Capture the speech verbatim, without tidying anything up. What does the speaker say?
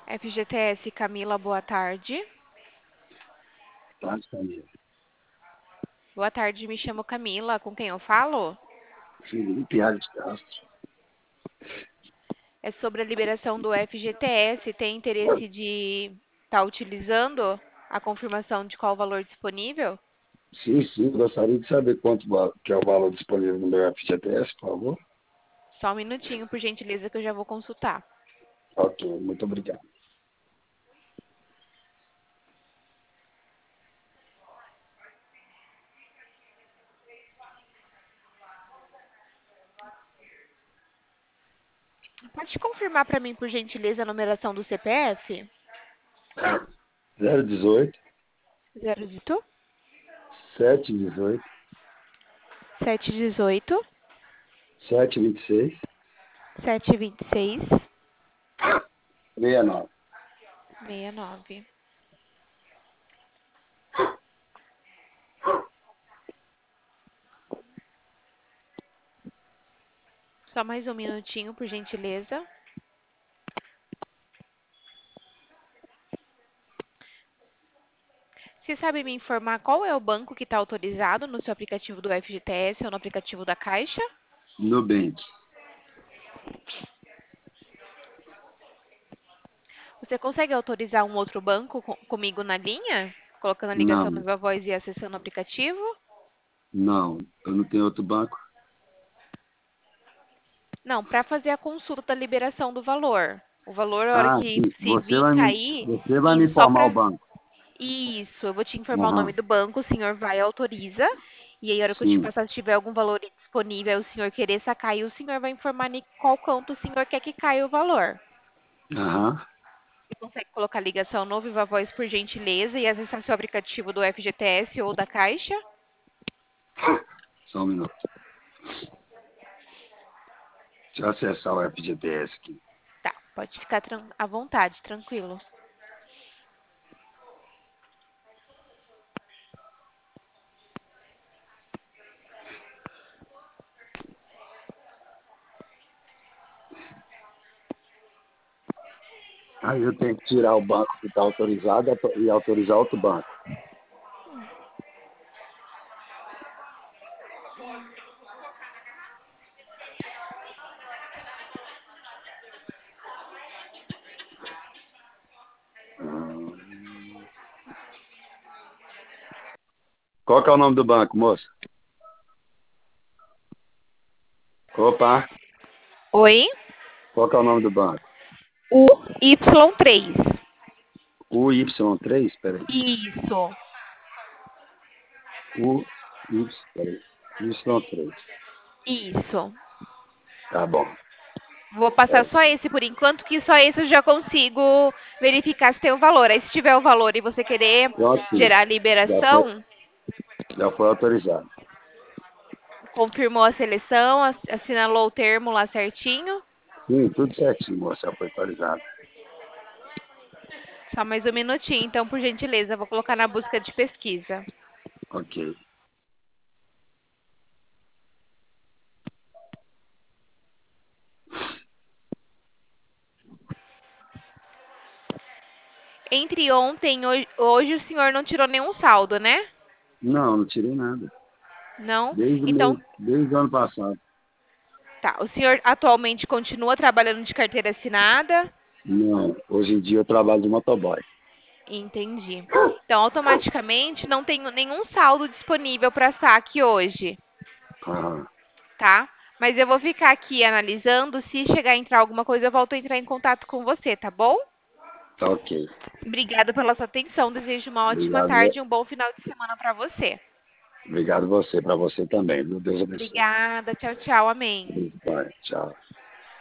F G T S Camila, boa tarde. Tarde, Camila. Boa tarde, me chamo Camila. Com quem eu falo? Felipe Alves Castro. É sobre a liberação do F G T S. Tem interesse de estar utilizando a confirmação de qual o valor disponível? Sim, sim, gostaria de saber quanto va- que é o valor disponível no meu F G T S, por favor. Só um minutinho, por gentileza, que eu já vou consultar. Ok, muito obrigado. Pode confirmar para mim, por gentileza, a numeração do C P F? zero dezoito, zero oito sete dezoito, sete dezoito sete vinte e seis, sete vinte e seis sessenta e nove. sessenta e nove. Só mais um minutinho, por gentileza. Você sabe me informar qual é o banco que está autorizado no seu aplicativo do F G T S ou no aplicativo da Caixa? Nubank. Você consegue autorizar um outro banco co- comigo na linha? Colocando a ligação no Não, Viva Voz e acessando o aplicativo? não, eu não tenho outro banco. Não, para fazer a consulta da liberação do valor. O valor, a hora Ah, que sim, se você vir vai me, cair, você vai e me só informar o para... banco. Isso, eu vou te informar o nome Aham, do banco, o senhor vai e autoriza. E aí, a hora que eu te sim, passar, se tiver algum valor disponível, o senhor querer sacar, e o senhor vai informar em qual conta o senhor quer que caia o valor. aham, Você consegue colocar ligação no Viva Voz, por gentileza, e acessar seu aplicativo do F G T S ou da Caixa? só um minuto. Deixa eu acessar o F G T S aqui. Tá, pode ficar tran- à vontade, tranquilo. Aí eu tenho que tirar o banco que está autorizado e autorizar outro banco. Hum. Qual que é o nome do banco, moça? Opa, Oi? qual que é o nome do banco? U Y três. U Y três, peraí. Isso, U Y, peraí. Y três. isso. Tá bom. Vou passar É, só esse por enquanto, que só esse eu já consigo verificar se tem o valor. Aí, se tiver o valor e você querer pronto, sim. gerar a Já foi, liberação, já foi autorizado. confirmou a seleção, ass- assinalou o termo lá certinho. Sim, tudo certinho, moça. Já foi autorizado. Só mais um minutinho, então, por gentileza, vou colocar na busca de pesquisa. Ok. Entre ontem e hoje, hoje o senhor não tirou nenhum saldo, né? Não, não tirei nada. Não? Desde o Então, mês, desde o ano passado. tá. O senhor atualmente continua trabalhando de carteira assinada? Não, hoje em dia eu trabalho de motoboy. Entendi. Então, automaticamente não tenho nenhum saldo disponível para saque hoje, Aham, tá? Mas eu vou ficar aqui analisando. Se chegar a entrar alguma coisa, eu volto a entrar em contato com você, tá bom? tá ok. Obrigada pela sua atenção. Desejo uma ótima Obrigado, tarde e um bom final de semana para você. obrigado você, para você também, viu? Deus abençoe. Obrigada. Tchau, tchau. Amém. Vai, tchau.